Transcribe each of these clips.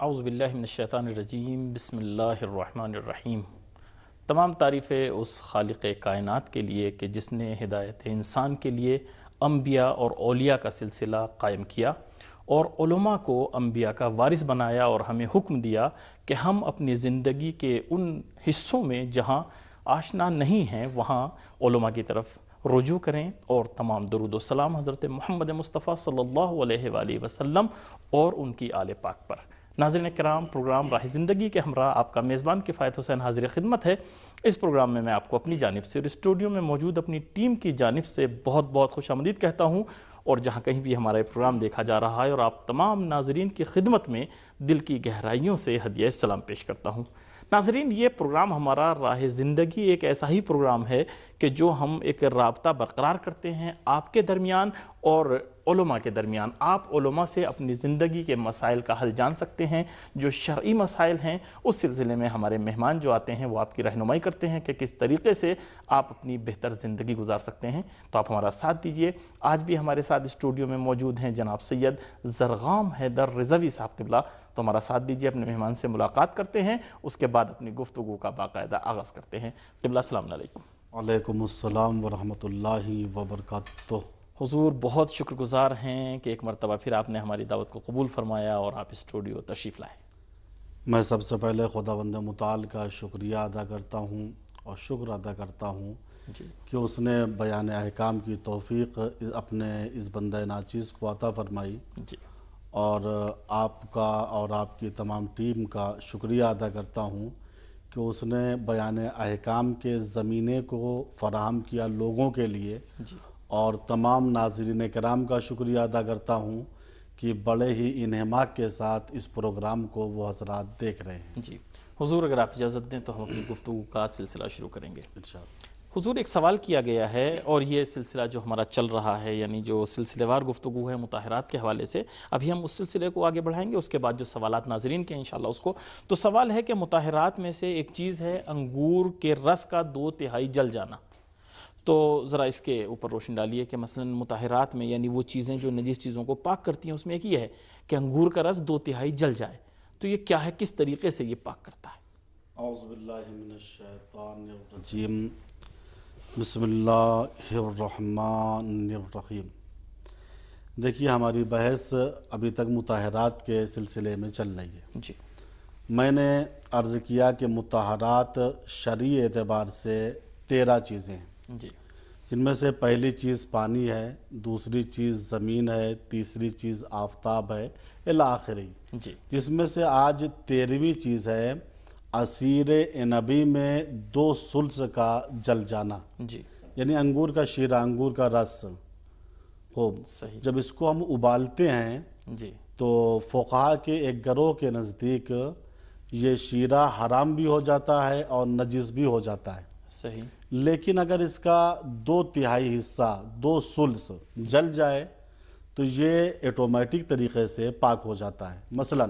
اعوذ باللہ من الشیطان الرجیم، بسم اللہ الرحمن الرحیم۔ تمام تعریفیں اس خالق کائنات کے لیے کہ جس نے ہدایت انسان کے لیے انبیاء اور اولیاء کا سلسلہ قائم کیا اور علماء کو انبیاء کا وارث بنایا، اور ہمیں حکم دیا کہ ہم اپنی زندگی کے ان حصوں میں جہاں آشنا نہیں ہیں وہاں علماء کی طرف رجوع کریں، اور تمام درود و سلام حضرت محمد مصطفیٰ صلی اللہ علیہ وآلہ وسلم اور ان کی آل پاک پر۔ ناظرین کرام، پروگرام راہ زندگی کے ہمراہ آپ کا میزبان کفایت حسین حاضر خدمت ہے۔ اس پروگرام میں آپ کو اپنی جانب سے اور اسٹوڈیو میں موجود اپنی ٹیم کی جانب سے بہت بہت خوش آمدید کہتا ہوں، اور جہاں کہیں بھی ہمارا یہ پروگرام دیکھا جا رہا ہے، اور آپ تمام ناظرین کی خدمت میں دل کی گہرائیوں سے ہدیہ سلام پیش کرتا ہوں۔ ناظرین، یہ پروگرام ہمارا راہ زندگی ایک ایسا ہی پروگرام ہے کہ جو ہم ایک رابطہ برقرار کرتے ہیں آپ کے درمیان اور علماء کے درمیان۔ آپ علماء سے اپنی زندگی کے مسائل کا حل جان سکتے ہیں، جو شرعی مسائل ہیں اس سلسلے میں ہمارے مہمان جو آتے ہیں وہ آپ کی رہنمائی کرتے ہیں کہ کس طریقے سے آپ اپنی بہتر زندگی گزار سکتے ہیں۔ تو آپ ہمارا ساتھ دیجئے۔ آج بھی ہمارے ساتھ اسٹوڈیو میں موجود ہیں جناب سید زرغام حیدر رضوی صاحب قبلہ، تو ہمارا ساتھ دیجئے، اپنے مہمان سے ملاقات کرتے ہیں، اس کے بعد اپنی گفتگو کا باقاعدہ آغاز کرتے ہیں۔ قبلہ السلام علیکم۔ وعلیکم السلام ورحمۃ اللہ وبرکاتہ۔ حضور بہت شکر گزار ہیں کہ ایک مرتبہ پھر آپ نے ہماری دعوت کو قبول فرمایا اور آپ اسٹوڈیو تشریف لائے۔ میں سب سے پہلے خداوند متعال کا شکریہ ادا کرتا ہوں اور شکر ادا کرتا ہوں کہ اس نے بیان احکام کی توفیق اپنے اس بندہ ناچیز کو عطا فرمائی، اور آپ کا اور آپ کی تمام ٹیم کا شکریہ ادا کرتا ہوں کہ اس نے بیان احکام کے زمینے کو فراہم کیا لوگوں کے لیے، اور تمام ناظرین کرام کا شکریہ ادا کرتا ہوں کہ بڑے ہی انہماک کے ساتھ اس پروگرام کو وہ حضرات دیکھ رہے ہیں۔ جی حضور، اگر آپ اجازت دیں تو ہم اپنی گفتگو کا سلسلہ شروع کریں گے۔ انشاءاللہ۔ حضور، ایک سوال کیا گیا ہے، اور یہ سلسلہ جو ہمارا چل رہا ہے، یعنی جو سلسلے وار گفتگو ہے مطہرات کے حوالے سے، ابھی ہم اس سلسلے کو آگے بڑھائیں گے، اس کے بعد جو سوالات ناظرین کے انشاءاللہ اس کو۔ تو سوال ہے کہ مطہرات میں سے ایک چیز ہے انگور کے رس کا 2/3 جل جانا، تو ذرا اس کے اوپر روشن ڈالیے کہ مثلا مطہرات میں یعنی وہ چیزیں جو نجس چیزوں کو پاک کرتی ہیں، اس میں ایک یہ ہے کہ انگور کا رس 2/3 جل جائے، تو یہ کیا ہے، کس طریقے سے یہ پاک کرتا ہے؟ اعوذ باللہ من الشیطان الرجیم، بسم اللہ الرحمن الرحیم۔ دیکھیے، ہماری بحث ابھی تک مطہرات کے سلسلے میں چل رہی ہے۔ جی، میں نے عرض کیا کہ مطہرات شرعی اعتبار سے 13 چیزیں ہیں، جی، جن میں سے پہلی چیز پانی ہے، دوسری چیز زمین ہے، تیسری چیز آفتاب ہے، الی آخری، جی، جس میں سے آج 13ویں چیز ہے عصیر عنبی میں 2 ثلث کا جل جانا، جی، یعنی انگور کا شیرہ، انگور کا رس۔ خوب، صحیح، جب اس کو ہم ابالتے ہیں جی، تو فقہا کے ایک گروہ کے نزدیک یہ شیرہ حرام بھی ہو جاتا ہے اور نجس بھی ہو جاتا ہے، صحیح، لیکن اگر اس کا 2/3 حصہ 2 ثلث جل جائے تو یہ آٹومیٹک طریقے سے پاک ہو جاتا ہے۔ مثلا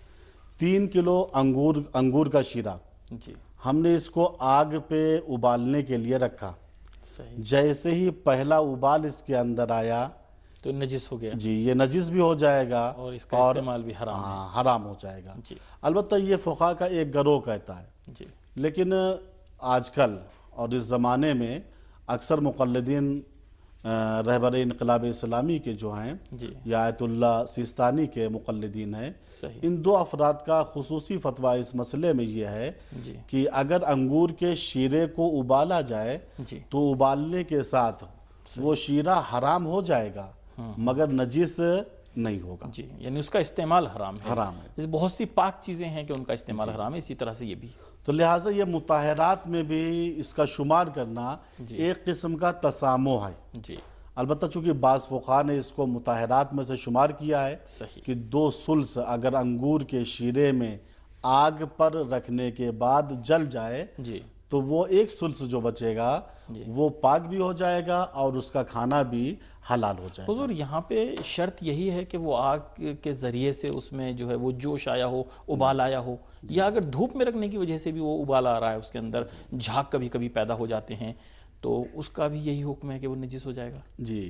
3 کلو انگور کا شیرہ، جی، ہم نے اس کو آگ پہ ابالنے کے لیے رکھا، صحیح، جیسے ہی پہلا ابال اس کے اندر آیا تو نجس ہو گیا، جی یہ نجس بھی ہو جائے گا اور اس کا استعمال بھی حرام ہے۔ حرام ہو جائے گا۔ جی، البتہ یہ فقہا کا ایک گروہ کہتا ہے، جی، لیکن آج کل اور اس زمانے میں اکثر مقلدین رہبر انقلاب اسلامی کے جو ہیں جی، یا آیت اللہ سیستانی کے مقلدین ہیں، صحیح، ان 2 افراد کا خصوصی فتویٰ اس مسئلے میں یہ ہے جی، کہ اگر انگور کے شیرے کو ابالا جائے جی، تو ابالنے کے ساتھ وہ شیرہ حرام ہو جائے گا مگر نجس نہیں ہوگا، جی، یعنی اس کا استعمال حرام ہے۔ حرام ہے۔ جیسے بہت سی پاک چیزیں ہیں کہ ان کا استعمال حرام ہے، اسی طرح سے یہ بھی۔ تو لہٰذا یہ مطہرات میں بھی اس کا شمار کرنا ایک قسم کا تسامح ہے۔ جی، البتہ چونکہ بعض فقہا نے اس کو مطہرات میں سے شمار کیا ہے صحیح، کہ 2 ثلث اگر انگور کے شیرے میں آگ پر رکھنے کے بعد جل جائے جی، تو وہ 1 ثلث جو بچے گا وہ پاک بھی ہو جائے گا اور اس کا کھانا بھی حلال ہو جائے گا۔ حضور یہاں پہ شرط یہی ہے کہ وہ آگ کے ذریعے سے اس میں جو ہے وہ جوش آیا ہو، ابال آیا ہو، یا اگر دھوپ میں رکھنے کی وجہ سے بھی وہ ابال آ رہا ہے، اس کے اندر جھاگ کبھی کبھی پیدا ہو جاتے ہیں، تو اس کا بھی یہی حکم ہے کہ وہ نجس ہو جائے گا؟ جی،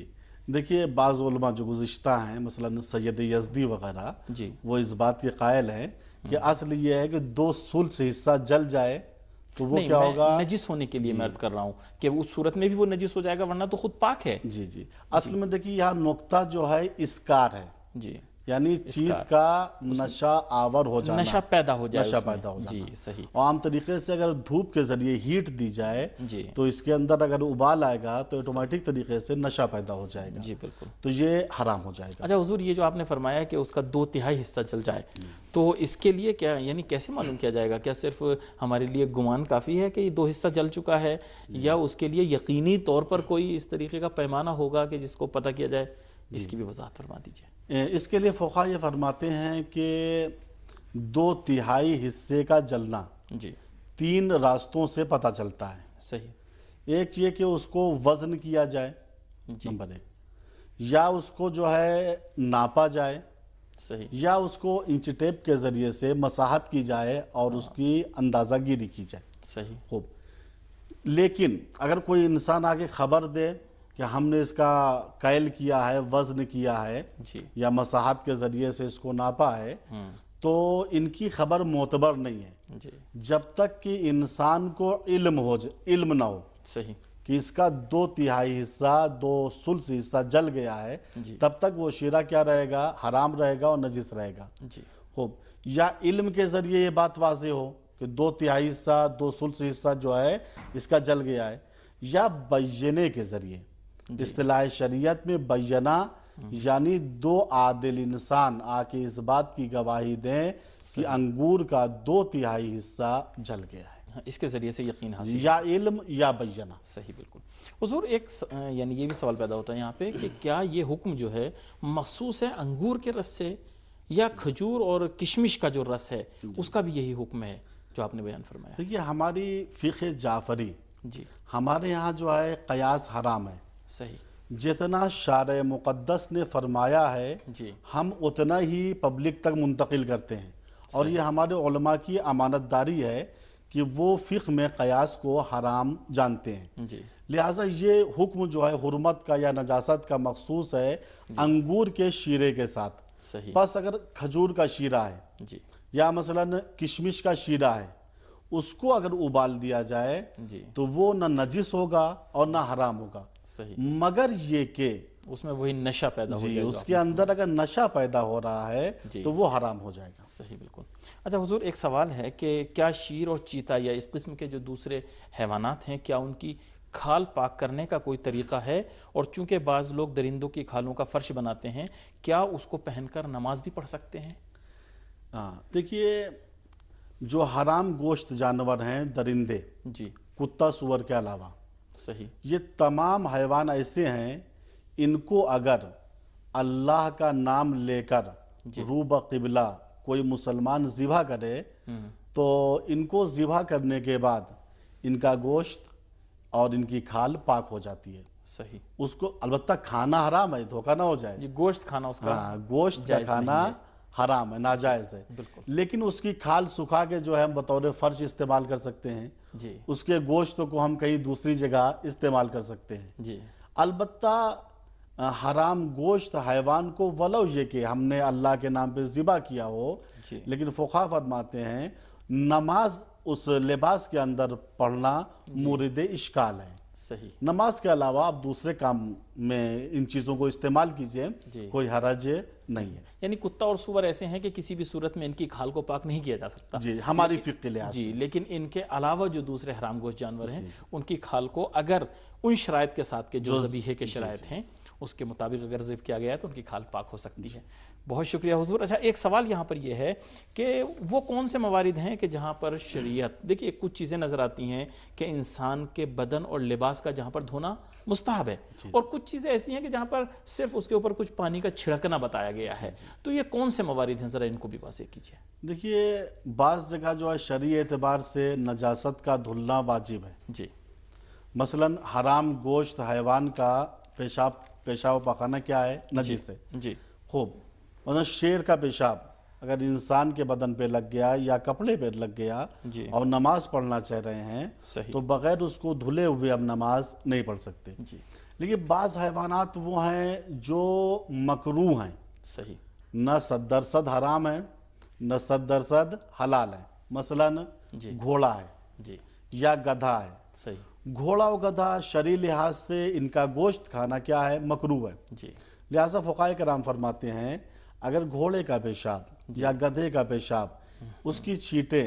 دیکھیے بعض علماء جو گزشتہ ہیں مثلا سید یزدی وغیرہ جی وہ اس بات کے قائل ہیں کہ اصل یہ ہے کہ 2/3 حصہ جل جائے تو وہ نہیں، کیا میں ہوگا؟ نجس ہونے کے لیے میں عرض کر رہا ہوں کہ اس صورت میں بھی وہ نجس ہو جائے گا، ورنہ تو خود پاک ہے۔ جی جی اصل میں دیکھیے یہاں نقطہ جو ہے اسکار ہے، جی، یعنی چیز کا نشہ آور ہو جانا، نشہ پیدا ہو جائے نشہ اس میں۔ پیدا ہو جانا۔ جی صحیح۔ اور عام طریقے سے اگر دھوپ کے ذریعے ہیٹ دی جائے جی تو اس کے اندر اگر ابال آئے گا تو آٹومیٹک طریقے سے نشہ پیدا ہو جائے گا، جی بالکل۔ تو یہ حرام ہو جائے گا۔ اچھا حضور، یہ جو آپ نے فرمایا کہ اس کا 2/3 حصہ چل جائے، تو اس کے لیے کیا یعنی کیسے معلوم کیا جائے گا؟ کیا صرف ہمارے لیے گمان کافی ہے کہ یہ 2 حصہ جل چکا ہے، یا اس کے لیے یقینی طور پر کوئی اس طریقے کا پیمانہ ہوگا کہ جس کو پتہ کیا جائے؟ اس کی بھی وضاحت فرما دیجیے۔ اس کے لیے فقہا یہ فرماتے ہیں کہ 2/3 حصے کا جلنا جی 3 راستوں سے پتہ چلتا ہے۔ صحیح۔ ایک یہ کہ اس کو وزن کیا جائے، جی نمبر 1، یا اس کو جو ہے ناپا جائے، صحیح۔ یا اس کو انچ ٹیپ کے ذریعے سے مساحت کی جائے اور اس کی اندازہ گیری کی جائے۔ صحیح۔ خوب، لیکن اگر کوئی انسان آگے خبر دے کہ ہم نے اس کا کیل کیا ہے، وزن کیا ہے، جی یا مساحت کے ذریعے سے اس کو ناپا ہے، تو ان کی خبر معتبر نہیں ہے جی جب تک کہ انسان کو علم نہ ہو صحیح۔ کہ اس کا 2/3 حصہ 2/3 حصہ جل گیا ہے، جی تب تک وہ شیرہ کیا رہے گا؟ حرام رہے گا اور نجس رہے گا۔ جی خوب، یا علم کے ذریعے یہ بات واضح ہو کہ 2/3 حصہ 2/3 حصہ جو ہے اس کا جل گیا ہے، یا بینے کے ذریعے، اصطلاح شریعت میں بینا یعنی 2 عادل انسان آ کے اس بات کی گواہی دیں کہ انگور کا 2/3 حصہ جل گیا ہے، اس کے ذریعے سے یقین حاصل۔ یا علم یا بینا۔ صحیح بالکل۔ حضور ایک یعنی یہ بھی سوال پیدا ہوتا ہے یہاں پہ کہ کیا یہ حکم جو ہے مخصوص ہے انگور کے رس سے، یا کھجور اور کشمش کا جو رس ہے اس کا بھی یہی حکم ہے جو آپ نے بیان فرمایا؟ دیکھیے ہماری فقہ جعفری، جی ہمارے یہاں جو ہے قیاس حرام ہے۔ صحیح۔ جتنا شارع مقدس نے فرمایا ہے جی ہم اتنا ہی پبلک تک منتقل کرتے ہیں، اور یہ ہمارے علماء کی امانت داری ہے کہ وہ فقہ میں قیاس کو حرام جانتے ہیں۔ جی لہٰذا یہ حکم جو ہے حرمت کا یا نجاست کا مخصوص ہے انگور کے شیرے کے ساتھ۔ صحیح۔ بس اگر کھجور کا شیرہ ہے جی یا مثلا کشمش کا شیرہ ہے، اس کو اگر ابال دیا جائے جی تو وہ نہ نجس ہوگا اور نہ حرام ہوگا، صحیح۔ مگر یہ کہ اس میں وہی نشہ پیدا ہو جی جائے گا۔ اس کے اندر اگر نشہ پیدا ہو رہا ہے جی تو وہ حرام ہو جائے گا۔ صحیح بالکل۔ اچھا حضور ایک سوال ہے کہ کیا شیر اور چیتا یا اس قسم کے جو دوسرے حیوانات ہیں، کیا ان کی کھال پاک کرنے کا کوئی طریقہ ہے؟ اور چونکہ بعض لوگ درندوں کی کھالوں کا فرش بناتے ہیں، کیا اس کو پہن کر نماز بھی پڑھ سکتے ہیں؟ دیکھیے جو حرام گوشت جانور ہیں، درندے، جی کتا سور کے علاوہ، صحیح۔ یہ تمام حیوان ایسے ہیں ان کو اگر اللہ کا نام لے کر روبہ قبلہ کوئی مسلمان ذبح کرے تو ان کو ذبح کرنے کے بعد ان کا گوشت اور ان کی کھال پاک ہو جاتی ہے۔ صحیح۔ اس کو البتہ کھانا حرام ہے، دھوکہ نہ ہو جائے۔ یہ گوشت کھانا اس کا گوشت کا جائز کھانا نہیں حرام ہے، ناجائز ہے، بالکل۔ لیکن اس کی کھال سکھا کے جو ہے ہم بطور فرش استعمال کر سکتے ہیں، جی اس کے گوشت کو ہم کہیں دوسری جگہ استعمال کر سکتے ہیں۔ جی البتہ حرام گوشت حیوان کو ولو یہ کہ ہم نے اللہ کے نام پہ ذبح کیا ہو، جی لیکن فقہا فرماتے ہیں نماز اس لباس کے اندر پڑھنا مورد اشکال ہے۔ صحیح۔ نماز کے علاوہ آپ دوسرے کام میں ان چیزوں کو استعمال کیجئے، جی کوئی حرج نہیں ہے۔ یعنی کتا اور سور ایسے ہیں کہ کسی بھی صورت میں ان کی کھال کو پاک نہیں کیا جا سکتا۔ جی ہماری فقہ کے لحاظ جی سے لیکن ان کے علاوہ جو دوسرے حرام گوشت جانور ہیں ان کی کھال کو اگر ان شرائط کے ساتھ کے جو ذبیحے کے شرائط ہیں اس کے مطابق اگر ذبح کیا گیا ہے تو ان کی کھال پاک ہو سکتی ہے۔ بہت شکریہ حضور۔ اچھا ایک سوال یہاں پر یہ ہے کہ وہ کون سے موارد ہیں کہ جہاں پر شریعت، دیکھیے کچھ چیزیں نظر آتی ہیں کہ انسان کے بدن اور لباس کا جہاں پر دھونا مستحب ہے، اور کچھ چیزیں ایسی ہیں کہ جہاں پر صرف اس کے اوپر کچھ پانی کا چھڑکنا بتایا گیا ہے، تو یہ کون سے موارد ہیں؟ ذرا ان کو بھی واضح کیجیے۔ دیکھیے بعض جگہ جو ہے شرعی اعتبار سے نجاست کا دھلنا واجب ہے۔ جی مثلا حرام گوشت حیوان کا پیشاب و پاخانہ کیا ہے؟ نجس ہے۔ جی خوب، مثلا شیر کا پیشاب اگر انسان کے بدن پہ لگ گیا یا کپڑے پہ لگ گیا جی اور نماز پڑھنا چاہ رہے ہیں صحیح۔ تو بغیر اس کو دھلے ہوئے اب نماز نہیں پڑھ سکتے۔ جی لیکن بعض حیوانات وہ ہیں جو مکروہ ہیں، صحیح، نہ 100% حرام ہیں نہ 100% حلال ہیں. مثلا جی گھوڑا ہے جی یا گدھا ہے. صحیح، گھوڑا و گدھا شرعی لحاظ سے ان کا گوشت کھانا کیا ہے؟ مکروہ ہے. جی لہٰذا فقہائے کرام فرماتے ہیں اگر گھوڑے کا پیشاب یا گدھے کا پیشاب، اس کی چھینٹیں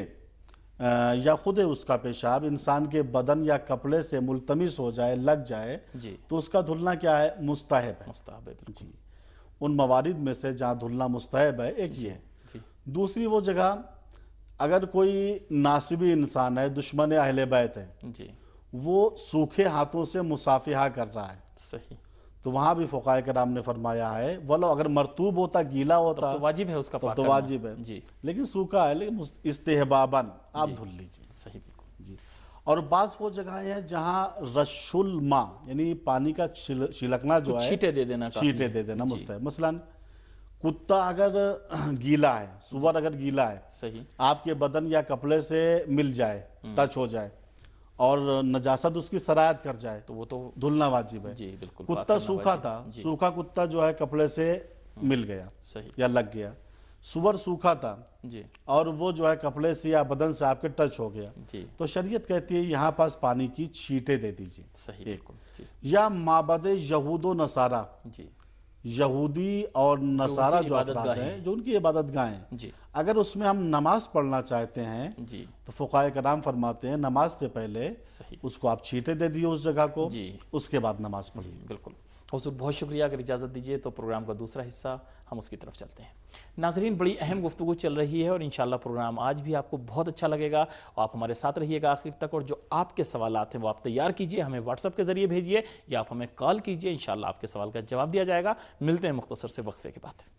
یا خود اس کا پیشاب انسان کے بدن یا کپڑے سے ملتمس ہو جائے، لگ جائے، جی تو اس کا دھلنا کیا ہے؟ مستحب ہے. مستحب ہے، بالکل. جی، ان موارد میں سے جہاں دھلنا مستحب ہے ایک یہ ہے. جی دوسری وہ جگہ اگر کوئی ناصبی انسان ہے، دشمن اہل بیت ہے، جی وہ سوکھے ہاتھوں سے مصافحہ کر رہا ہے، صحیح، تو وہاں بھی فقہائے کرام نے فرمایا ہے ولو اگر مرطوب ہوتا، گیلا ہوتا، تو واجب ہے اس کا تب پاک تو کرنا. واجب ہے. جی لیکن سوکھا ہے، لیکن استحباباً آپ جی. دھل لیجیے. صحیح، بالکل. جی. اور بعض وہ جگہیں ہیں جہاں رش الماء یعنی پانی کا چھلکنا جو کچھ ہے، چھینٹے دے دینا کافی چھینٹے ہے. دے دینا جی مستحب. مثلا کتا اگر گیلا ہے، سور اگر گیلا ہے، صحیح، آپ کے بدن یا کپڑے سے مل جائے، ٹچ ہو جائے اور نجاست اس کی سرایت کر جائے، تو وہ تو دھلنا واجب ہے. جی بالکل پاک کتا کرنا سوکھا واجب. تھا، جی سوکھا کتا جو ہے کپڑے سے مل گیا صحیح، یا لگ گیا. سور سوکھا تھا جی اور وہ جو ہے کپڑے سے یا بدن سے آپ کے ٹچ ہو گیا، جی تو شریعت کہتی ہے یہاں پاس پانی کی چھینٹیں دے دیجیے. صحیح، ایک. بالکل. جی یا معبد یہود و نصارہ، جی یہودی اور نصارہ جو عبادت افراد گاہیں ہیں، جو ان کی عبادت گاہیں ہیں، جی اگر اس میں ہم نماز پڑھنا چاہتے ہیں جی تو فقہائے کرام فرماتے ہیں نماز سے پہلے صحیح. اس کو آپ چھینٹیں دے دیے اس جگہ کو، جی اس کے بعد نماز پڑھیے. جی بالکل. حضور بہت شکریہ. اگر اجازت دیجیے تو پروگرام کا دوسرا حصہ ہم اس کی طرف چلتے ہیں. ناظرین، بڑی اہم گفتگو چل رہی ہے اور انشاءاللہ پروگرام آج بھی آپ کو بہت اچھا لگے گا. آپ ہمارے ساتھ رہیے گا آخر تک، اور جو آپ کے سوالات ہیں وہ آپ تیار کیجئے، ہمیں واٹس ایپ کے ذریعے بھیجیے یا آپ ہمیں کال کیجئے. انشاءاللہ آپ کے سوال کا جواب دیا جائے گا. ملتے ہیں مختصر سے وقفے کے بعد.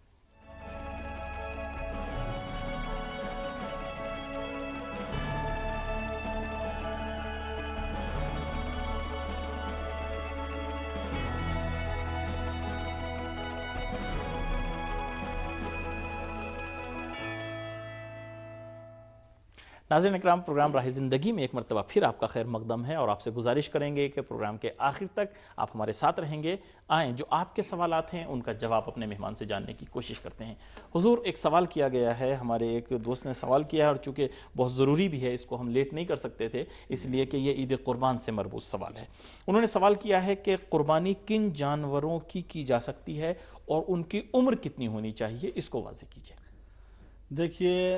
ناظرین اکرام، پروگرام راہ زندگی میں ایک مرتبہ پھر آپ کا خیر مقدم ہے اور آپ سے گزارش کریں گے کہ پروگرام کے آخر تک آپ ہمارے ساتھ رہیں گے. آئیں، جو آپ کے سوالات ہیں ان کا جواب اپنے مہمان سے جاننے کی کوشش کرتے ہیں. حضور، ایک سوال کیا گیا ہے، ہمارے ایک دوست نے سوال کیا ہے اور چونکہ بہت ضروری بھی ہے، اس کو ہم لیٹ نہیں کر سکتے تھے اس لیے کہ یہ عید قربان سے مربوط سوال ہے. انہوں نے سوال کیا ہے کہ قربانی کن جانوروں کی جا سکتی ہے اور ان کی عمر کتنی ہونی چاہیے، اس کو واضح کیجیے. دیکھیے،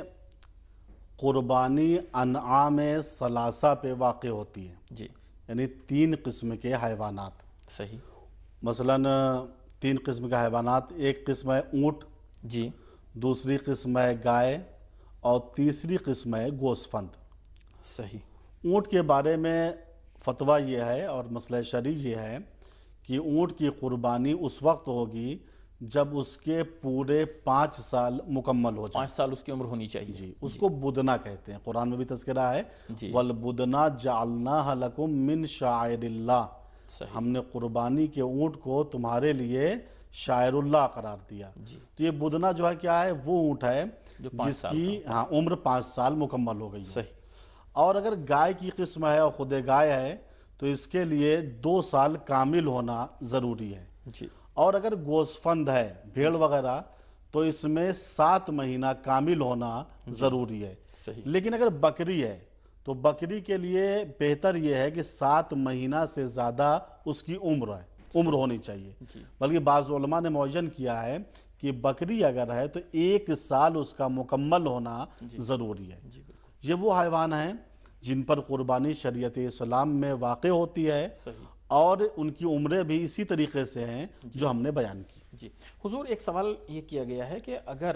قربانی انعام ثلاثہ پہ واقع ہوتی ہے، جی یعنی 3 قسم کے حیوانات. صحیح. مثلا 3 قسم کے حیوانات، ایک قسم ہے اونٹ، جی دوسری قسم ہے گائے اور تیسری قسم ہے گوسفند. صحیح. اونٹ کے بارے میں فتویٰ یہ ہے اور مسئلہ شرعی یہ ہے کہ اونٹ کی قربانی اس وقت ہوگی جب اس کے پورے 5 سال مکمل ہو جائیں. 5 سال اس کی عمر ہونی چاہیے. جی، اس کو بدنا کہتے ہیں. قرآن میں بھی تذکرہ ہے، جی وَالْبُدْنَا جَعَلْنَاهَا لَكُم مِّن شَعَائِرِ اللَّهِ، صحیح. ہم نے قربانی کے اونٹ کو تمہارے لیے شاعر اللہ قرار دیا. جی تو یہ بدنا جو ہے کیا ہے؟ وہ اونٹ ہے جو 5 جس سال کی عمر 5 سال مکمل ہو گئی ہے. صحیح. اور اگر گائے کی قسم ہے اور خود گائے ہے تو اس کے لیے 2 سال کامل ہونا ضروری ہے. جی اور اگر گوسفند ہے، بھیڑ وغیرہ، تو اس میں 7 مہینہ کامل ہونا ضروری ہے. صحیح. لیکن اگر بکری ہے تو بکری کے لیے بہتر یہ ہے کہ 7 مہینہ سے زیادہ اس کی عمر ہونی چاہیے. جی بلکہ بعض علماء نے معین کیا ہے کہ بکری اگر ہے تو 1 سال اس کا مکمل ہونا ضروری ہے. جی بالکل. یہ وہ حیوان ہیں جن پر قربانی شریعت اسلام میں واقع ہوتی ہے صحیح. اور ان کی عمریں بھی اسی طریقے سے ہیں جو ہم نے بیان کی. جی حضور، ایک سوال یہ کیا گیا ہے کہ اگر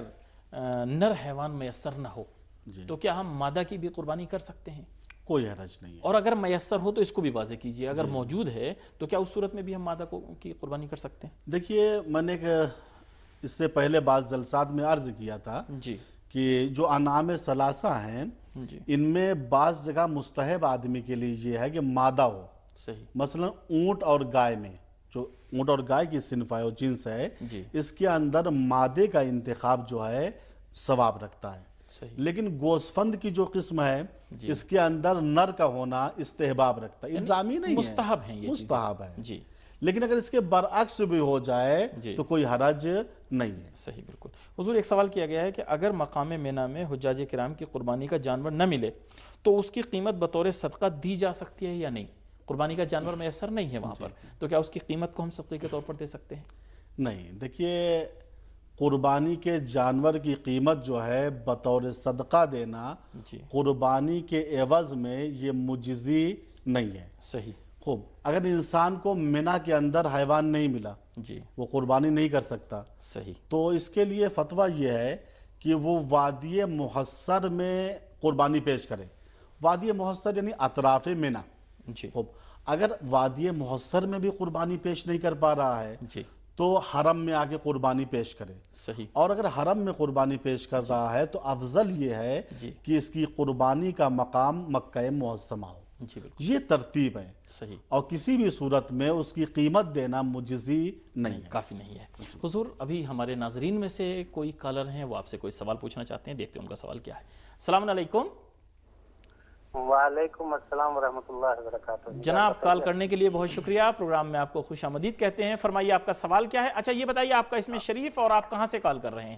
نر حیوان میسر نہ ہو تو کیا ہم مادہ کی بھی قربانی کر سکتے ہیں؟ کوئی حرج نہیں ہے. اور اگر میسر ہو تو اس کو بھی واضح کیجیے، اگر موجود ہے تو کیا اس صورت میں بھی ہم مادہ کی قربانی کر سکتے ہیں؟ دیکھیے، میں نے اس سے پہلے بعض جلسات میں عرض کیا تھا جی کہ جو انعام ثلاثہ ہیں جی ان میں بعض جگہ مستحب آدمی کے لیے یہ ہے کہ مادہ ہو. صحیح. مثلا اونٹ اور گائے میں، جو اونٹ اور گائے کی صنف ہے اور جنس ہے، جی اس کے اندر مادے کا انتخاب جو ہے ثواب رکھتا ہے. صحیح. لیکن گوسفند کی جو قسم ہے جی. اس کے اندر نر کا ہونا استحباب رکھتا ہے، الزامی نہیں ہے، مستحب ہیں یہ چیزیں. مستحب ہے. جی لیکن اگر اس کے برعکس بھی ہو جائے تو کوئی حرج نہیں ہے۔ صحیح، بالکل۔ حضور ایک سوال کیا گیا ہے کہ اگر مقام مینا میں حجاج کرام کی قربانی کا جانور نہ ملے تو اس کی قیمت بطور صدقہ دی جا سکتی ہے یا نہیں؟ قربانی کا جانور میسر نہیں ہے وہاں پر، تو کیا اس کی قیمت کو ہم صدقے کے طور پر دے سکتے ہیں؟ نہیں، دیکھیے قربانی کے جانور کی قیمت جو ہے بطور صدقہ دینا قربانی کے عوض میں یہ مجزی نہیں ہے۔ صحیح، خوب، اگر انسان کو مینا کے اندر حیوان نہیں ملا وہ قربانی نہیں کر سکتا، صحیح، تو اس کے لیے فتویٰ یہ ہے کہ وہ وادی محصر میں قربانی پیش کرے۔ وادی محصر یعنی اطراف مینا۔ خوب، اگر وادی محصر میں بھی قربانی پیش نہیں کر پا رہا ہے تو حرم میں آ کے قربانی پیش کرے۔ صحیح، اور اگر حرم میں قربانی پیش کر رہا ہے تو افضل یہ ہے کہ اس کی قربانی کا مقام مکہ معظمہ ہو۔ یہ ترتیب ہے۔ صحیح، اور کسی بھی صورت میں اس کی قیمت دینا مجزی نہیں ہے، کافی نہیں ہے۔ حضور ابھی ہمارے ناظرین میں سے کوئی کالر ہیں، وہ آپ سے کوئی سوال پوچھنا چاہتے ہیں، دیکھتے ہیں ان کا سوال کیا ہے۔ السلام علیکم۔ وعلیکم السلام ورحمۃ اللہ وبرکاتہ۔ جناب کال کرنے کے لیے بہت شکریہ، پروگرام میں آپ کو خوش آمدید کہتے ہیں۔ فرمائیے آپ کا سوال کیا ہے؟ اچھا یہ بتائیے آپ کا اسم شریف اور آپ کہاں سے کال کر رہے ہیں؟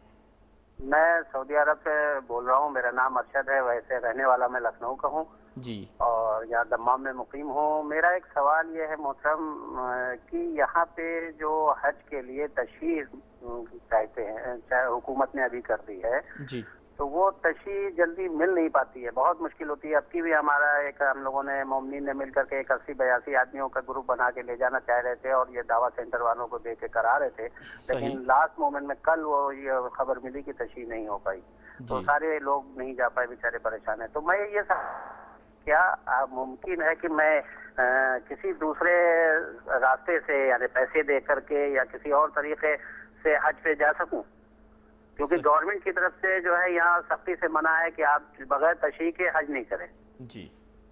میں سعودی عرب سے بول رہا ہوں، میرا نام ارشد ہے، ویسے رہنے والا میں لکھنؤ کا ہوں جی، اور یہاں دمام میں مقیم ہوں۔ میرا ایک سوال یہ ہے محترم کہ یہاں پہ جو حج کے لیے تشہیر چاہتے ہیں، چاہے حکومت نے ابھی کر دی ہے جی، تو وہ تشہیر جلدی مل نہیں پاتی ہے، بہت مشکل ہوتی ہے۔ اب کی بھی ہمارا ایک ہم لوگوں نے مومنین نے مل کر کے 81-82 آدمیوں کا گروپ بنا کے لے جانا چاہ رہے تھے اور یہ دعویٰ سینٹر والوں کو دے کے کرا رہے تھے، لیکن لاسٹ مومنٹ میں کل وہ یہ خبر ملی کہ تشہیر نہیں ہو پائی، تو سارے لوگ نہیں جا پائے، بیچارے پریشان ہیں۔ تو میں یہ کیا ممکن ہے کہ میں کسی دوسرے راستے سے یعنی پیسے دے کر کے یا کسی اور طریقے سے حج پہ جا سکوں؟ کیونکہ گورنمنٹ کی طرف سے جو ہے یہاں سختی سے منع ہے کہ آپ بغیر تشریح کے حج نہیں کریں۔ جی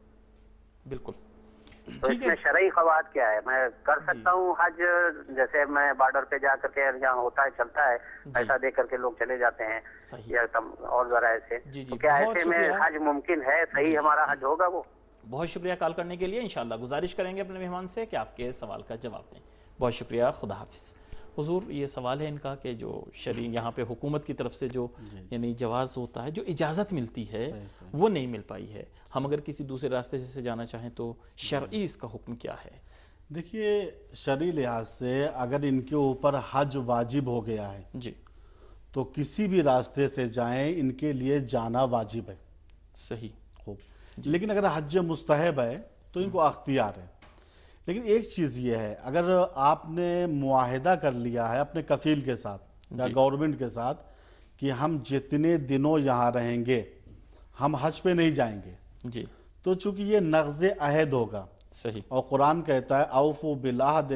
بالکل، تو اس میں شرعی قواعد کیا ہے؟ میں کر سکتا ہوں حج، جیسے میں بارڈر پہ جا کر کے یہاں ہوتا ہے چلتا ہے پیسہ دے کر کے لوگ چلے جاتے ہیں یا اور ذرائع سے، تو کیا ایسے میں حج ممکن ہے؟ صحیح ہمارا حج ہوگا وہ؟ بہت شکریہ کال کرنے کے لیے، انشاءاللہ گزارش کریں گے اپنے مہمان سے کہ آپ کے سوال کا جواب دیں۔ بہت شکریہ، خدا حافظ۔ حضور یہ سوال ہے ان کا کہ جو شرعی یہاں پہ حکومت کی طرف سے جو یعنی جواز ہوتا ہے، جو اجازت ملتی ہے وہ نہیں مل پائی ہے، ہم اگر کسی دوسرے راستے سے جانا چاہیں تو شرعی اس کا حکم کیا ہے؟ دیکھیے شرعی لحاظ سے اگر ان کے اوپر حج واجب ہو گیا ہے جی تو کسی بھی راستے سے جائیں ان کے لیے جانا واجب ہے۔ صحیح، خوب، لیکن اگر حج مستحب ہے تو ان کو اختیار ہے۔ لیکن ایک چیز یہ ہے، اگر آپ نے معاہدہ کر لیا ہے اپنے کفیل کے ساتھ یا گورنمنٹ کے ساتھ کہ ہم جتنے دنوں یہاں رہیں گے ہم حج پہ نہیں جائیں گے، جی تو چونکہ یہ نقض عہد ہوگا۔ صحیح، اور قرآن کہتا ہے اوفوا بالعہد،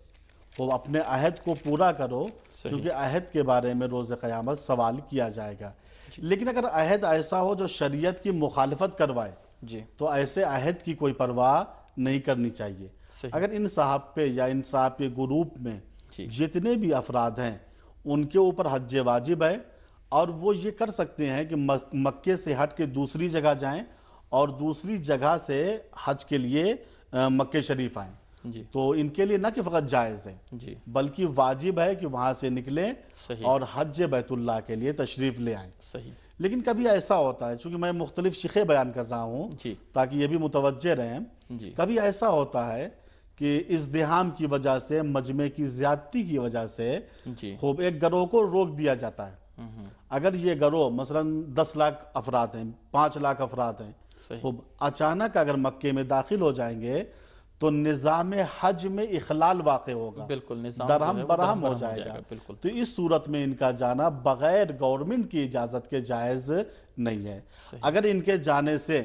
وہ اپنے عہد کو پورا کرو، کیونکہ عہد کے بارے میں روز قیامت سوال کیا جائے گا۔ لیکن اگر عہد ایسا ہو جو شریعت کی مخالفت کروائے تو ایسے عہد کی کوئی پرواہ نہیں کرنی چاہیے۔ اگر ان صاحب پہ یا ان صاحب کے گروپ میں جتنے بھی افراد ہیں ان کے اوپر حج واجب ہے اور وہ یہ کر سکتے ہیں کہ مکے سے ہٹ کے دوسری جگہ جائیں اور دوسری جگہ سے حج کے لیے مکہ شریف آئیں، تو ان کے لیے نہ کہ فقط جائز ہے بلکہ واجب ہے کہ وہاں سے نکلیں اور حج بیت اللہ کے لیے تشریف لے آئیں۔ لیکن کبھی ایسا ہوتا ہے، چونکہ میں مختلف شقیں بیان کر رہا ہوں تاکہ یہ بھی متوجہ رہیں، کبھی ایسا ہوتا ہے کہ ازدحام کی وجہ سے، مجمع کی زیادتی کی وجہ سے خوب ایک گروہ کو روک دیا جاتا ہے۔ اگر یہ گروہ مثلا 10 لاکھ افراد ہیں، 5 لاکھ افراد ہیں، خوب اچانک اگر مکے میں داخل ہو جائیں گے تو نظام حج میں اخلال واقع ہوگا، درہم برہم ہو جائے گا۔ تو اس صورت میں ان کا جانا بغیر گورنمنٹ کی اجازت کے جائز نہیں ہے۔ اگر ان کے جانے سے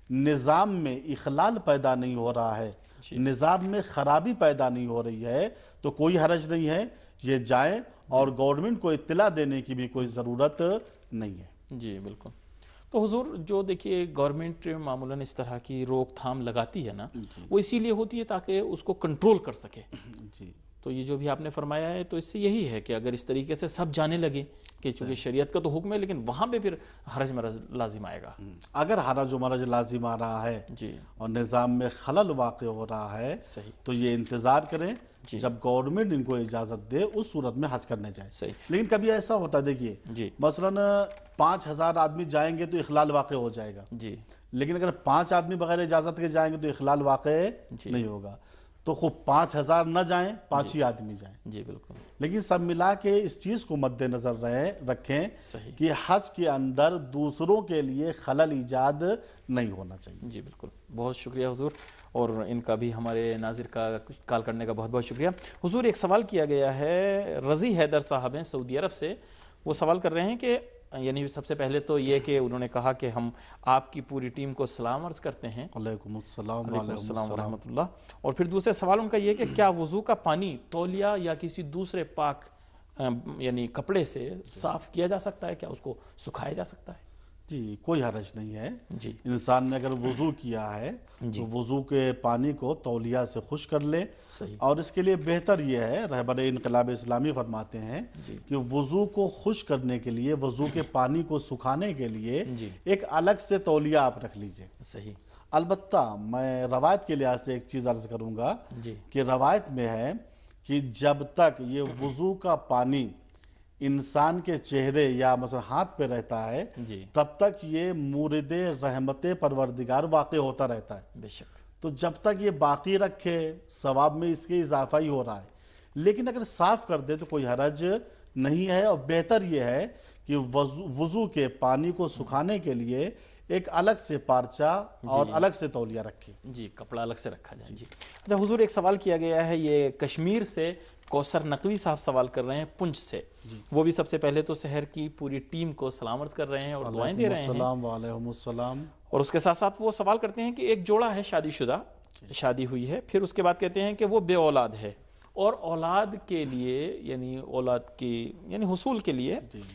نظام میں اخلال پیدا نہیں ہو رہا ہے، نظام میں خرابی پیدا نہیں ہو رہی ہے تو کوئی حرج نہیں ہے، یہ جائیں اور گورنمنٹ کو اطلاع دینے کی بھی کوئی ضرورت نہیں ہے۔ جی بالکل۔ تو حضور جو دیکھیے گورنمنٹ معمولاً اس طرح کی روک تھام لگاتی ہے نا، وہ اسی لیے ہوتی ہے تاکہ اس کو کنٹرول کر سکے۔ تو یہ جو بھی آپ نے فرمایا ہے تو اس سے یہی ہے کہ اگر اس طریقے سے سب جانے لگے کہ چونکہ شریعت کا تو حکم ہے لیکن وہاں پہ پھر حرج مرض لازم آئے گا. اگر حرج و مرج لازم آ رہا ہے جی اور نظام میں خلل واقع ہو رہا ہے صحیح تو یہ انتظار کریں جی جب گورنمنٹ ان کو اجازت دے، اس صورت میں حج کرنے جائیں. صحیح لیکن کبھی ایسا ہوتا ہے دیکھیے جی مثلاً 5,000 آدمی جائیں گے تو اخلال واقع ہو جائے گا، جی لیکن اگر 5 آدمی بغیر اجازت کے جائیں گے تو اخلال واقع جی نہیں ہوگا. تو خوب 5,000 نہ جائیں، 5 ہی آدمی جائیں، جی بالکل لیکن سب ملا کے اس چیز کو مد نظر رکھیں صحیح کہ حج کے اندر دوسروں کے لیے خلل ایجاد نہیں ہونا چاہیے. جی بالکل. بہت شکریہ حضور، اور ان کا بھی ہمارے ناظر کا کال کرنے کا بہت بہت شکریہ. حضور ایک سوال کیا گیا ہے، رضی حیدر صاحب ہیں سعودی عرب سے، وہ سوال کر رہے ہیں کہ یعنی سب سے پہلے تو یہ کہ انہوں نے کہا کہ ہم آپ کی پوری ٹیم کو سلام عرض کرتے ہیں. علیکم السلام وعلیکم السلام ورحمۃ اللہ. اور پھر دوسرے سوال ان کا یہ کہ کیا وضو کا پانی تولیہ یا کسی دوسرے پاک یعنی کپڑے سے صاف کیا جا سکتا ہے، کیا اس کو سکھایا جا سکتا ہے؟ جی کوئی حرج نہیں ہے. جی انسان نے اگر وضو کیا ہے جی تو وضو کے پانی کو تولیہ سے خشک کر لے، صحیح اور اس کے لیے بہتر یہ ہے، رہبر انقلاب اسلامی فرماتے ہیں جی کہ وضو کو خشک کرنے کے لیے، وضو کے پانی کو سکھانے کے لیے جی ایک الگ سے تولیہ آپ رکھ لیجئے. صحیح البتہ میں روایت کے لحاظ سے ایک چیز عرض کروں گا جی کہ روایت میں ہے کہ جب تک یہ وضو کا پانی انسان کے چہرے یا مثلا ہاتھ پہ رہتا ہے جی تب تک یہ مورد رحمت پروردگار واقع ہوتا رہتا ہے. بے شک تو جب تک یہ باقی رکھے ثواب میں اس کے اضافہ ہی ہو رہا ہے. لیکن اگر صاف کر دے تو کوئی حرج نہیں ہے، اور بہتر یہ ہے کہ وضو کے پانی کو سکھانے کے لیے ایک الگ سے پارچہ اور الگ سے تولیہ رکھے. جی کپڑا الگ سے رکھا جائے. جی اچھا حضور ایک سوال کیا گیا ہے، یہ کشمیر سے کوثر نقوی صاحب سوال کر رہے ہیں پنچ سے. وہ بھی سب سے پہلے تو سحر کی پوری ٹیم کو سلام عرض کر رہے ہیں اور دعائیں دے رہے ہیں. السلام علیکم السلام. اور اس کے ساتھ ساتھ وہ سوال کرتے ہیں کہ ایک جوڑا ہے شادی شدہ، شادی ہوئی ہے، پھر اس کے بعد کہتے ہیں کہ وہ بے اولاد ہے اور اولاد کے لیے یعنی اولاد کی یعنی حصول کے لیے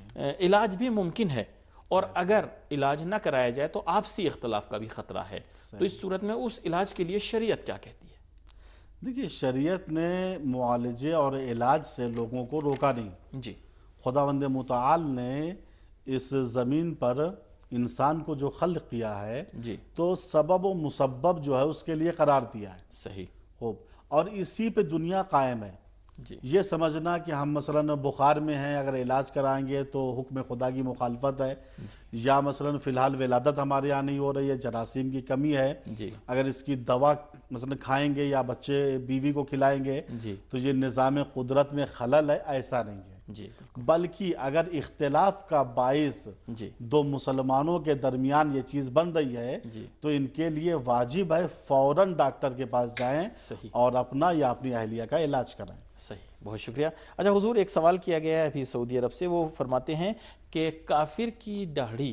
علاج بھی ممکن ہے، اور اگر علاج نہ کرایا جائے تو آپسی اختلاف کا بھی خطرہ ہے. تو اس صورت میں اس علاج کے لیے شریعت کیا کہتی ہے؟ دیکھیے شریعت نے معالجے اور علاج سے لوگوں کو روکا نہیں. جی خداوند متعال نے اس زمین پر انسان کو جو خلق کیا ہے جی تو سبب و مسبب جو ہے اس کے لیے قرار دیا ہے. صحیح خوب، اور اسی پہ دنیا قائم ہے. جی یہ سمجھنا کہ ہم مثلا بخار میں ہیں، اگر علاج کرائیں گے تو حکم خدا کی مخالفت ہے، یا مثلا فی الحال ولادت ہمارے یہاں نہیں ہو رہی ہے، جراثیم کی کمی ہے، جی اگر اس کی دوا مثلا کھائیں گے یا بچے بیوی کو کھلائیں گے جی تو یہ نظام قدرت میں خلل ہے. ایسا نہیں ہے، جی بلکہ اگر اختلاف کا باعث جی دو مسلمانوں کے درمیان یہ چیز بن رہی ہے جی تو ان کے لیے واجب ہے فوراً ڈاکٹر کے پاس جائیں صحیح اور اپنا یا اپنی اہلیہ کا علاج کرائیں. صحیح. بہت شکریہ. اچھا حضور ایک سوال کیا گیا ہے ابھی سعودی عرب سے، وہ فرماتے ہیں کہ کافر کی داڑھی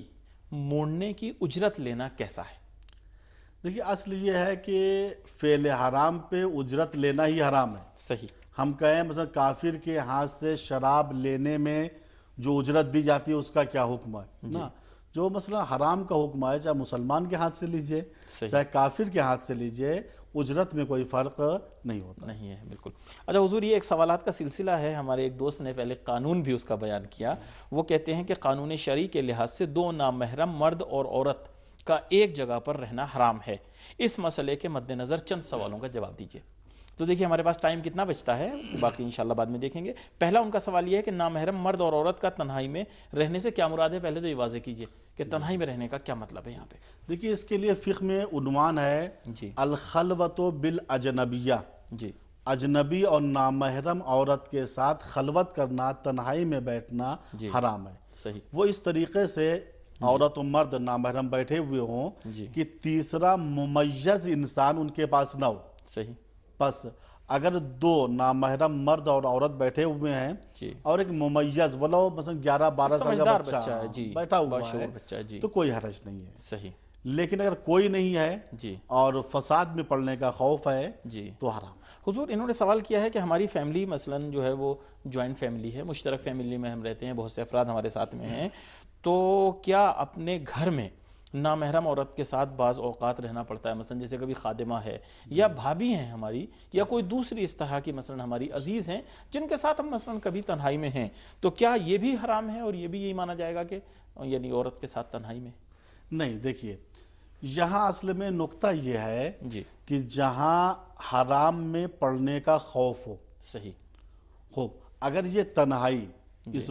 موڑنے کی اجرت لینا کیسا ہے؟ دیکھیے اصل یہ ہے کہ فعل حرام پہ اجرت لینا ہی حرام ہے. صحیح. ہم کہیں مثلا کافر کے ہاتھ سے شراب لینے میں جو اجرت دی جاتی ہے اس کا کیا حکم ہے نا؟ جو مثلا حرام کا حکم ہے، چاہے مسلمان کے ہاتھ سے لیجئے چاہے کافر کے ہاتھ سے لیجئے، اجرت میں کوئی فرق نہیں ہوتا. نہیں ہے بالکل. اچھا حضور یہ ایک سوالات کا سلسلہ ہے. ہمارے ایک دوست نے پہلے قانون بھی اس کا بیان کیا. وہ کہتے ہیں کہ قانون شرعی کے لحاظ سے دو نامحرم مرد اور عورت کا ایک جگہ پر رہنا حرام ہے. اس مسئلے کے مد نظر چند سوالوں کا جواب دیجیے. تو دیکھیے ہمارے پاس ٹائم کتنا بچتا ہے، باقی انشاءاللہ بعد میں دیکھیں گے. پہلا ان کا سوال یہ ہے کہ نامحرم مرد اور عورت کا تنہائی میں رہنے سے کیا مراد ہے؟ پہلے تو یہ واضح کیجئے کہ تنہائی میں رہنے کا کیا مطلب ہے یہاں پہ. دیکھیے اس کے لیے فقہ میں عنوان ہے جی الخلوۃ بالاجنبیہ. جی اجنبی اور نامحرم عورت کے ساتھ خلوت کرنا، تنہائی میں بیٹھنا حرام ہے. صحیح. وہ اس طریقے سے عورت و مرد نامحرم بیٹھے ہوئے ہوں کہ تیسرا ممیز انسان ان کے پاس نہ ہو. صحیح. بس اگر دو نامحرم مرد اور عورت بیٹھے ہوئے ہیں اور ایک ممیز ولو مثلا 11-12 سال کا بچہ بیٹھا ہوا ہے تو کوئی حرج نہیں ہے. صحیح. لیکن اگر کوئی نہیں ہے اور فساد میں پڑنے کا خوف ہے تو حرام. حضور انہوں نے سوال کیا ہے کہ ہماری فیملی مثلا جو ہے وہ جوائنٹ فیملی ہے، مشترک فیملی میں ہم رہتے ہیں، بہت سے افراد ہمارے ساتھ میں ہیں، تو کیا اپنے گھر میں نامحرم عورت کے ساتھ بعض اوقات رہنا پڑتا ہے، مثلا جیسے کبھی خادمہ ہے یا بھابھی ہیں ہماری یا کوئی دوسری اس طرح کی مثلا ہماری عزیز ہیں جن کے ساتھ ہم مثلا کبھی تنہائی میں ہیں، تو کیا یہ بھی حرام ہے اور یہ بھی یہی مانا جائے گا کہ یعنی عورت کے ساتھ تنہائی میں؟ نہیں، دیکھیے یہاں اصل میں نقطہ یہ ہے جی کہ جہاں حرام میں پڑنے کا خوف ہو، صحیح، خوب اگر یہ تنہائی اس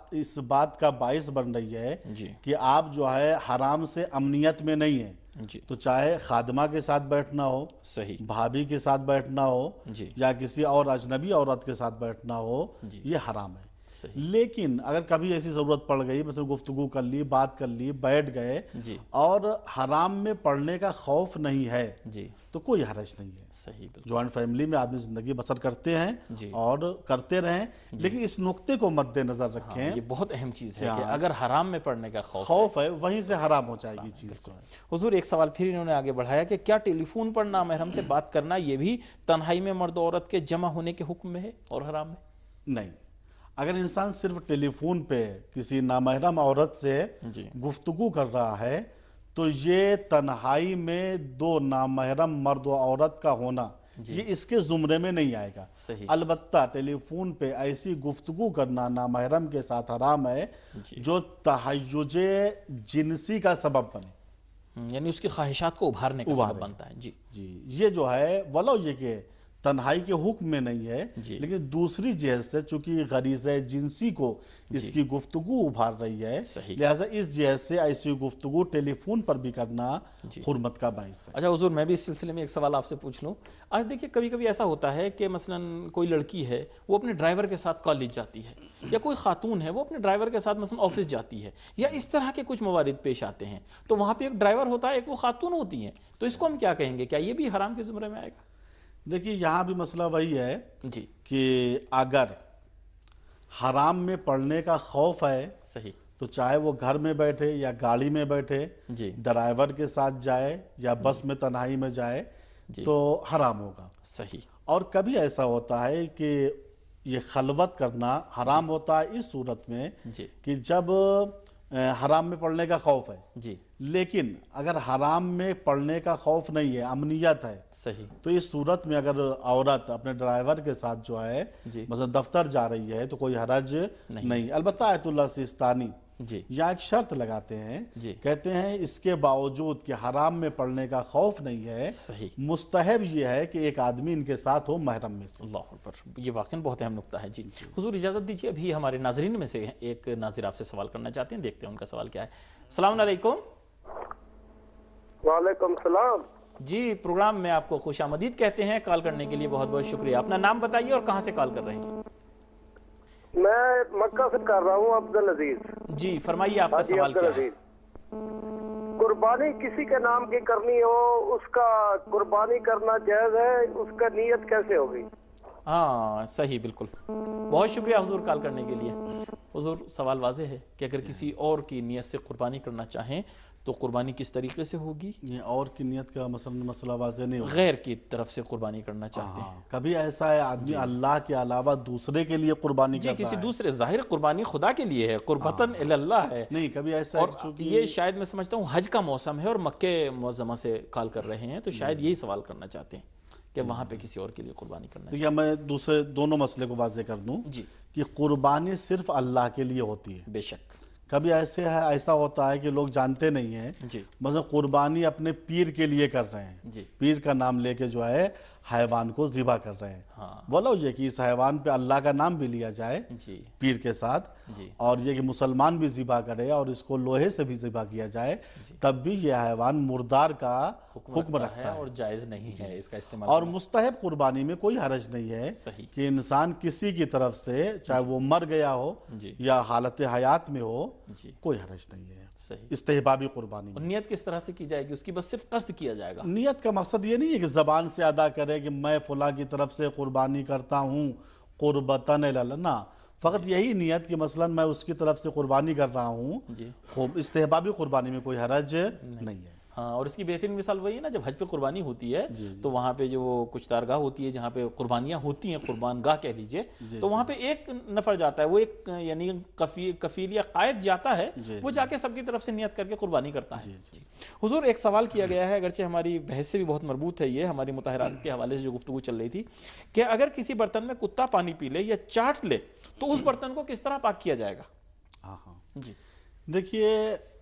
بات کا باعث بن رہی ہے جی کہ آپ جو ہے حرام سے امنیت میں نہیں ہیں، جی تو چاہے خادمہ کے ساتھ بیٹھنا ہو، صحیح، بھابھی کے ساتھ بیٹھنا ہو، جی یا کسی اور اجنبی عورت کے ساتھ بیٹھنا ہو، جی یہ حرام ہے۔ صحیح، لیکن اگر کبھی ایسی ضرورت پڑ گئی، مثلا گفتگو کر لی، بات کر لی، بیٹھ گئے جی اور حرام میں پڑنے کا خوف نہیں ہے جی تو کوئی حرج نہیں ہے۔ صحیح، بالکل، جوائنٹ فیملی میں آدمی زندگی بسر کرتے ہیں جی اور کرتے رہیں، لیکن اس نقطے کو مد نظر رکھیں، یہ بہت اہم چیز ہے کہ ہاں، اگر حرام میں پڑنے کا خوف خوف ہے وہیں سے حرام ہو جائے گی چیز جو ہے۔ حضور ایک سوال پھر انہوں نے آگے بڑھایا کہ کیا ٹیلی فون پر نامحرم سے بات کرنا یہ بھی تنہائی میں مرد و عورت کے جمع ہونے کے حکم میں ہے اور حرام میں؟ نہیں، اگر انسان صرف ٹیلی فون پہ کسی نامحرم عورت سے جی گفتگو کر رہا ہے تو یہ تنہائی میں دو نامحرم مرد و عورت کا ہونا یہ اس کے زمرے میں نہیں آئے گا۔ صحیح، البتہ ٹیلی فون پہ ایسی گفتگو کرنا نامحرم کے ساتھ حرام ہے جی جو تہیج جنسی کا سبب بنے، یعنی اس کی خواہشات کو ابھارنے کا سبب بنتا ہے۔ جی جی یہ جو ہے ولو یہ کہ تنہائی کے حکم میں نہیں ہے، جی لیکن دوسری جہت سے چونکہ غریزہ جنسی کو اس کی گفتگو ابھار رہی ہے، صحیح، لہٰذا اس جہت سے ایسی گفتگو ٹیلی فون پر بھی کرنا جی حرمت کا باعث ہے۔ اچھا حضور، میں بھی اس سلسلے میں ایک سوال آپ سے پوچھ لوں۔ آج دیکھیں کبھی کبھی ایسا ہوتا ہے کہ مثلا کوئی لڑکی ہے وہ اپنے ڈرائیور کے ساتھ کالج جاتی ہے، یا کوئی خاتون ہے وہ اپنے ڈرائیور کے ساتھ مثلا آفس جاتی ہے، یا اس طرح کے کچھ موارد پیش آتے ہیں، تو وہاں پہ ایک ڈرائیور ہوتا ہے، ایک وہ خاتون ہوتی ہیں، تو اس کو ہم کیا کہیں گے؟ کیا یہ بھی حرام کے زمرے میں آئے گا؟ دیکھیے یہاں بھی مسئلہ وہی ہے جی کہ اگر حرام میں پڑنے کا خوف ہے صحیح، تو چاہے وہ گھر میں بیٹھے یا گاڑی میں بیٹھے، جی ڈرائیور کے ساتھ جائے یا بس میں تنہائی میں جائے جی تو حرام ہوگا۔ صحیح، اور کبھی ایسا ہوتا ہے کہ یہ خلوت کرنا حرام ہوتا ہے اس صورت میں جی کہ جب حرام میں پڑنے کا خوف ہے، جی لیکن اگر حرام میں پڑنے کا خوف نہیں ہے، امنیت ہے، صحیح، تو اس صورت میں اگر عورت اپنے ڈرائیور کے ساتھ جو ہے جی مثلا دفتر جا رہی ہے تو کوئی حرج نہیں۔ البتہ آیت اللہ سیستانی جی یہاں ایک شرط لگاتے ہیں، جی کہتے ہیں اس کے باوجود کہ حرام میں پڑنے کا خوف نہیں ہے، صحیح، مستحب یہ ہے کہ ایک آدمی ان کے ساتھ ہو محرم میں سے۔ اللہ اکبر، یہ واقعاً بہت اہم نقطہ ہے۔ جی حضور اجازت دیجیے، ابھی ہمارے ناظرین میں سے ایک ناظر آپ سے سوال کرنا چاہتے ہیں، دیکھتے ہیں ان کا سوال کیا ہے۔ السلام علیکم۔ وعلیکم السلام۔ جی پروگرام میں آپ کو خوش آمدید کہتے ہیں، کال کرنے کے لیے بہت بہت شکریہ۔ اپنا نام بتائیے اور کہاں سے کال کر رہے ہیں؟ میں مکہ سے کر رہا ہوں، عبدالعزیز۔ جی فرمائیے، آپ کا سوال کیا ہے؟ قربانی کسی کے نام کی کرنی ہو، اس کا قربانی کرنا جائز ہے، اس کا نیت کیسے ہوگی؟ ہاں صحیح، بالکل، بہت شکریہ حضور کال کرنے کے لیے۔ حضور سوال واضح ہے کہ اگر کسی اور کی نیت سے قربانی کرنا چاہیں تو قربانی کس طریقے سے ہوگی؟ یہ اور کی نیت کا مسئلہ واضح نہیں ہوگا، غیر کی طرف سے قربانی کرنا چاہتے ہیں۔ کبھی ایسا ہے آدمی اللہ کے علاوہ دوسرے کے لیے قربانی جی کرتا کسی ہے، دوسرے، ظاہر قربانی خدا کے لیے ہے، قربتاً اللہ ہے۔ نہیں کبھی ایسا اور ہے چونکہ یہ شاید میں سمجھتا ہوں حج کا موسم ہے اور مکہ معظمہ سے کال کر رہے ہیں، تو شاید یہی سوال کرنا چاہتے ہیں کہ وہاں پہ کسی اور کے لیے قربانی کرنا دیکھیے میں دونوں مسئلے کو واضح کر دوں جی کہ قربانی صرف اللہ کے لیے ہوتی ہے۔ بے شک، کبھی ایسا ہوتا ہے کہ لوگ جانتے نہیں ہیں، جی مثلا قربانی اپنے پیر کے لیے کر رہے ہیں، جی پیر کا نام لے کے جو ہے حیوان کو ذبح کر رہے ہیں، ہاں بولو یہ کہ اس حیوان پہ اللہ کا نام بھی لیا جائے جی پیر کے ساتھ، جی اور یہ کہ مسلمان بھی ذبح کرے اور اس کو لوہے سے بھی ذبح کیا جائے، تب بھی یہ حیوان مردار کا حکم رکھتا ہے اور جائز نہیں ہے اس کا استعمال اور مستحب قربانی میں کوئی حرج نہیں ہے صحیح، کہ انسان کسی کی طرف سے چاہے وہ مر گیا ہو جی یا حالت حیات میں ہو، جی کوئی حرج نہیں ہے صحیح۔ استحبابی قربانی اور میں۔ نیت کس طرح سے کی جائے گی؟ اس کی بس صرف قصد کیا جائے گا؟ نیت کا مقصد یہ نہیں ہے کہ زبان سے ادا کرے کہ میں فلاں کی طرف سے قربانی کرتا ہوں قربتاً اللہ، نہ، فقط یہی نیت کہ مثلا میں اس کی طرف سے قربانی کر رہا ہوں، جی استحبابی قربانی میں کوئی حرج نہیں ہے۔ ہاں، اور اس کی بہترین مثال وہی ہے نا، جب حج پہ قربانی ہوتی ہے تو وہاں پہ جو کچھ دارگاہ ہوتی ہے جہاں پہ قربانیاں ہوتی ہیں، قربان گاہ کہہ لیجئے، تو وہاں پہ ایک نفر جاتا ہے، وہ ایک یعنی کفیل یا قائد جاتا ہے، وہ جا کے سب کی طرف سے نیت کر کے قربانی کرتا ہے۔ حضور ایک سوال کیا گیا ہے، اگرچہ ہماری بحث سے بھی بہت مربوط ہے، یہ ہماری مطہرات کے حوالے سے جو گفتگو چل رہی تھی، کہ اگر کسی برتن میں کتا پانی پی لے یا چاٹ لے تو اس برتن کو کس طرح پاک کیا جائے گا؟ جی دیکھیے،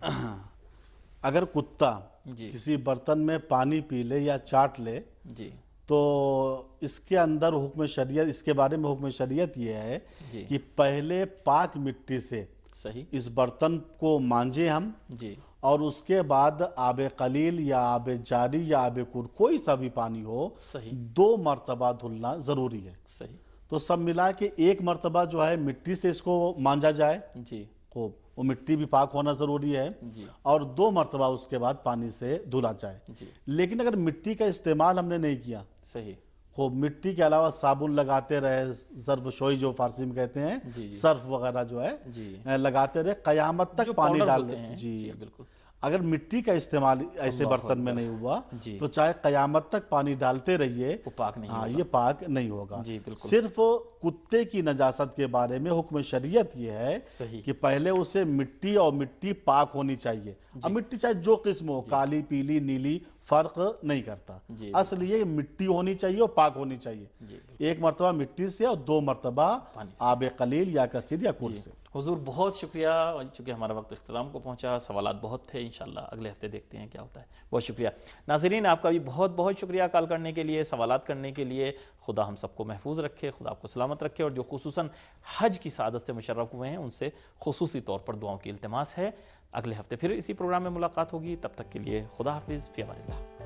اگر کتا کسی برتن میں پانی پی لے یا چاٹ لے تو اس کے اندر حکم شریعت، اس کے بارے میں حکم شریعت یہ ہے کہ پہلے پاک مٹی سے اس برتن کو مانجے ہم، اور اس کے بعد آب قلیل یا آب جاری یا آب کور، کوئی سا بھی پانی ہو، 2 مرتبہ دھلنا ضروری ہے۔ تو سب ملا کے 1 مرتبہ جو ہے مٹی سے اس کو مانجا جائے، خوب وہ مٹی بھی پاک ہونا ضروری ہے، اور 2 مرتبہ اس کے بعد پانی سے دھلا جائے۔ لیکن اگر مٹی کا استعمال ہم نے نہیں کیا، خوب مٹی کے علاوہ صابن لگاتے رہے، ظرف شوئی جو فارسی میں کہتے ہیں، صرف وغیرہ جو ہے لگاتے رہے، قیامت تک پانی ڈال دیں۔ جی بالکل، اگر مٹی کا استعمال ایسے برتن میں نہیں ہوا تو چاہے قیامت تک پانی ڈالتے رہیے، ہاں یہ پاک نہیں ہوگا۔ صرف کتے کی نجاست کے بارے میں حکم شریعت یہ ہے کہ پہلے اسے مٹی، اور مٹی پاک ہونی چاہیے، اب مٹی چاہے جو قسم ہو، کالی، پیلی، نیلی، فرق نہیں کرتا، اصل یہ مٹی ہونی چاہیے اور پاک ہونی چاہیے۔ 1 مرتبہ مٹی سے اور 2 مرتبہ آب قلیل یا کثیر یا کور سے۔ حضور بہت شکریہ، چونکہ ہمارا وقت اختتام کو پہنچا، سوالات بہت تھے، انشاءاللہ اگلے ہفتے دیکھتے ہیں کیا ہوتا ہے۔ بہت شکریہ ناظرین، آپ کا بھی بہت بہت شکریہ کال کرنے کے لیے، سوالات کرنے کے لیے۔ خدا ہم سب کو محفوظ رکھے، خدا آپ کو سلامت رکھے، اور جو خصوصاً حج کی سعادت سے مشرف ہوئے ہیں ان سے خصوصی طور پر دعاؤں کی التماس ہے۔ اگلے ہفتے پھر اسی پروگرام میں ملاقات ہوگی، تب تک کے لیے خدا حافظ، فی امان اللہ۔